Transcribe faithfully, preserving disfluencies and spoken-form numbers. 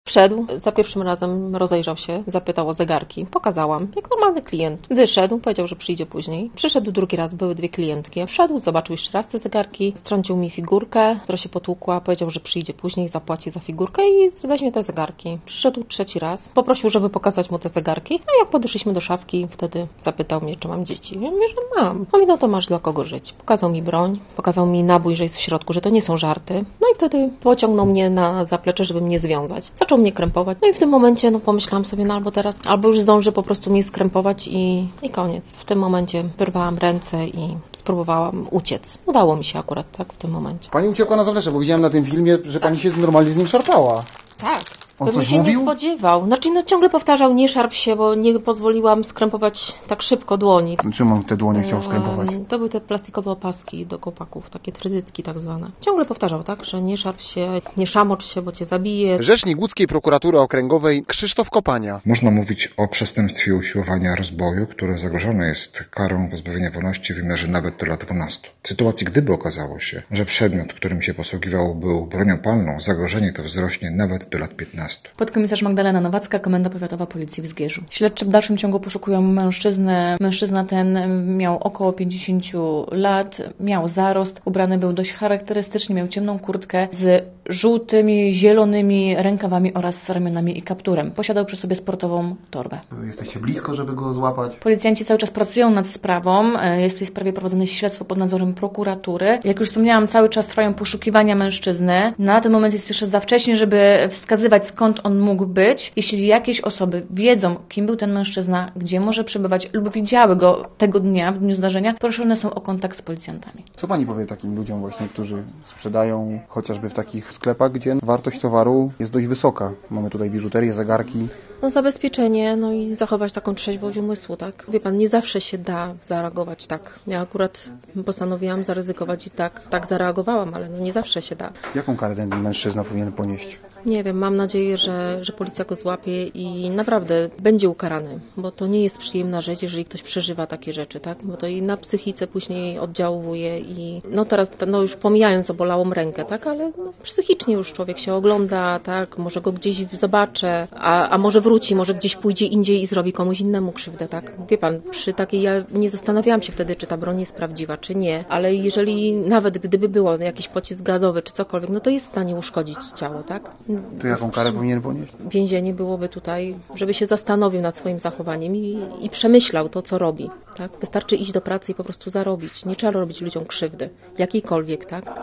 Wszedł, za pierwszym razem rozejrzał się, zapytał o zegarki. Pokazałam, jak normalny klient. Wyszedł, powiedział, że przyjdzie później. Przyszedł drugi raz, były dwie klientki. Wszedł, zobaczył jeszcze raz te zegarki, strącił mi figurkę, która się potłukła, powiedział, że przyjdzie później, zapłaci za figurkę i weźmie te zegarki. Przyszedł trzeci raz, poprosił, żeby pokazać mu te zegarki. No jak podeszliśmy do szafki, wtedy zapytał mnie, czy mam dzieci. Ja mówię, że mam. Mówi, no to masz dla kogo żyć. Pokazał mi broń, pokazał mi nabój, że jest w środku, że to nie są żarty. No i wtedy pociągnął mnie na zaplecze, żeby mnie związać. Zaczął mnie krępować. No i w tym momencie, no pomyślałam sobie, no albo teraz, albo już zdąży po prostu mnie skrępować i, i koniec. W tym momencie wyrwałam ręce i spróbowałam uciec. Udało mi się akurat tak w tym momencie. Pani uciekła na zaplecze, bo widziałem na tym filmie, że pani się normalnie z nim szarpała. Tak. On Bym coś się mówił? nie spodziewał. Znaczy, no ciągle powtarzał, nie szarp się, bo nie pozwoliłam skrępować tak szybko dłoni. Czym on te dłonie chciał skrępować? To były te plastikowe opaski do kopaków, takie trytytki tak zwane. Ciągle powtarzał, tak, że nie szarp się, nie szamocz się, bo cię zabije. Rzecznik Łódzkiej Prokuratury Okręgowej Krzysztof Kopania. Można mówić o przestępstwie usiłowania rozboju, które zagrożone jest karą pozbawienia wolności w wymiarze nawet do lat dwunastu. W sytuacji, gdyby okazało się, że przedmiot, którym się posługiwał, był bronią palną, zagrożenie to wzrośnie nawet do lat piętnastu. Podkomisarz Magdalena Nowacka, Komenda Powiatowa Policji w Zgierzu. Śledczy w dalszym ciągu poszukują mężczyznę. Mężczyzna ten miał około pięćdziesięciu lat, miał zarost, ubrany był dość charakterystycznie, miał ciemną kurtkę z żółtymi, zielonymi rękawami oraz ramionami i kapturem. Posiadał przy sobie sportową torbę. Jesteście blisko, żeby go złapać? Policjanci cały czas pracują nad sprawą. Jest w tej sprawie prowadzone śledztwo pod nadzorem prokuratury. Jak już wspomniałam, cały czas trwają poszukiwania mężczyzny. Na ten moment jest jeszcze za wcześnie, żeby wskazywać, skąd on mógł być. Jeśli jakieś osoby wiedzą, kim był ten mężczyzna, gdzie może przebywać lub widziały go tego dnia, w dniu zdarzenia, proszone są o kontakt z policjantami. Co pani powie takim ludziom właśnie, którzy sprzedają chociażby w takich sklepach, gdzie wartość towaru jest dość wysoka? Mamy tutaj biżuterię, zegarki. No zabezpieczenie, no i zachować taką trzeźwość umysłu, tak? Wie pan, nie zawsze się da zareagować tak. Ja akurat postanowiłam zaryzykować i tak, tak zareagowałam, ale no nie zawsze się da. Jaką karę ten mężczyzna powinien ponieść? Nie wiem, mam nadzieję, że, że policja go złapie i naprawdę będzie ukarany, bo to nie jest przyjemna rzecz, jeżeli ktoś przeżywa takie rzeczy, tak? Bo to i na psychice później oddziałuje i no teraz, no już pomijając obolałą rękę, tak? Ale no, psychicznie już człowiek się ogląda, tak? Może go gdzieś zobaczę, a, a może wróci, może gdzieś pójdzie indziej i zrobi komuś innemu krzywdę, tak? Wie pan, przy takiej, ja nie zastanawiałam się wtedy, czy ta broń jest prawdziwa, czy nie, ale jeżeli nawet gdyby było jakiś pocisk gazowy, czy cokolwiek, no to jest w stanie uszkodzić ciało, tak? To jaką karę powinien ponieść? Więzienie byłoby tutaj, żeby się zastanowił nad swoim zachowaniem i, i przemyślał to, co robi. Tak? Wystarczy iść do pracy i po prostu zarobić. Nie trzeba robić ludziom krzywdy, jakiejkolwiek, tak?